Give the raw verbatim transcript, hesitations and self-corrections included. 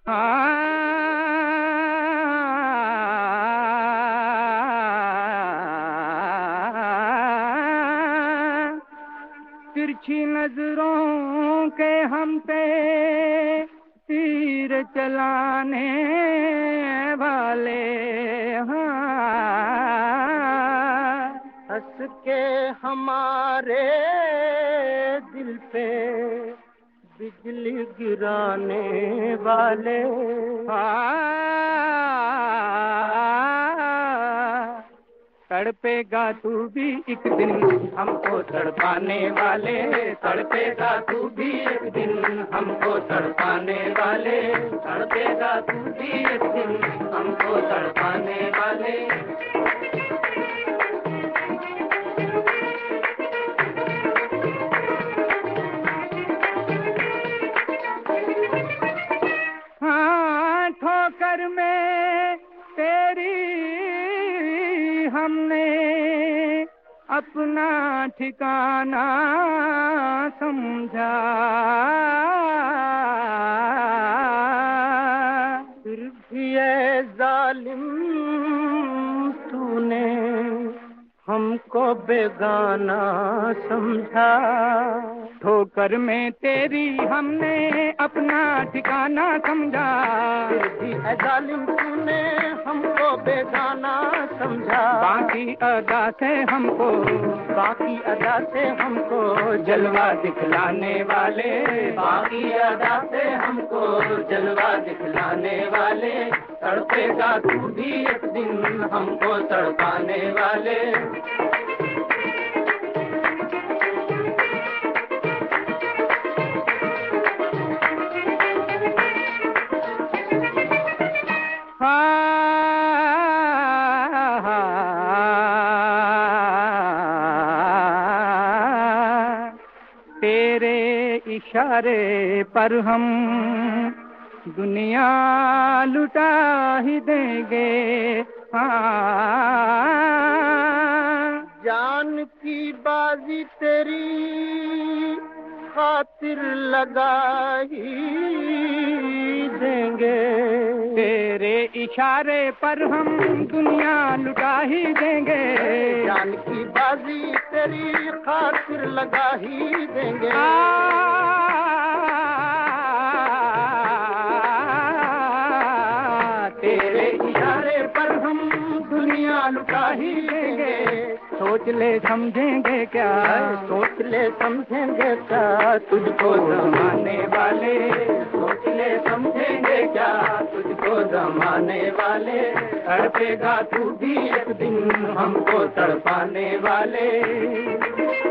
तिरछी नजरों के हम पे तीर चलाने वाले, हाँ हंस के हमारे दिल पे बिजली गिराने वाले, हाँ तड़पेगा तू भी एक दिन हमको तड़पाने वाले, तड़पेगा तू भी एक दिन हमको तड़पाने वाले, तड़पेगा तू भी एक दिन हमको तड़पाने वाले। हाँ ठोकर में तेरी हमने अपना ठिकाना समझा, फिर भी ये जालिम तूने हमको बेगाना समझा। ठोकर में तेरी हमने अपना ठिकाना समझा, फिर भी ये जालिम तूने हमको बेगाना समझा। बाकी अदा से हमको, बाकी अदा से हमको जलवा दिखलाने वाले, बाकी अदा से हमको जलवा दिखलाने वाले। तड़पेगा तू भी एक दिन हमको तड़पाने वाले। तेरे इशारे पर हम दुनिया लुटा ही देंगे, हाँ जान की बाजी तेरी खातिर लगा ही देंगे। तेरे इशारे पर हम दुनिया लुटा ही देंगे, जान की बाजी तेरी खातिर लगा ही देंगे। आ, तेरे इशारे पर हम दुनिया लुटा ही देंगे। सोच ले समझेंगे क्या, सोच ले समझेंगे क्या तुझको जमाने वाले, सोच ले समझेंगे क्या तुझको जमाने वाले। तड़पेगा तू भी एक दिन हमको तड़पाने वाले।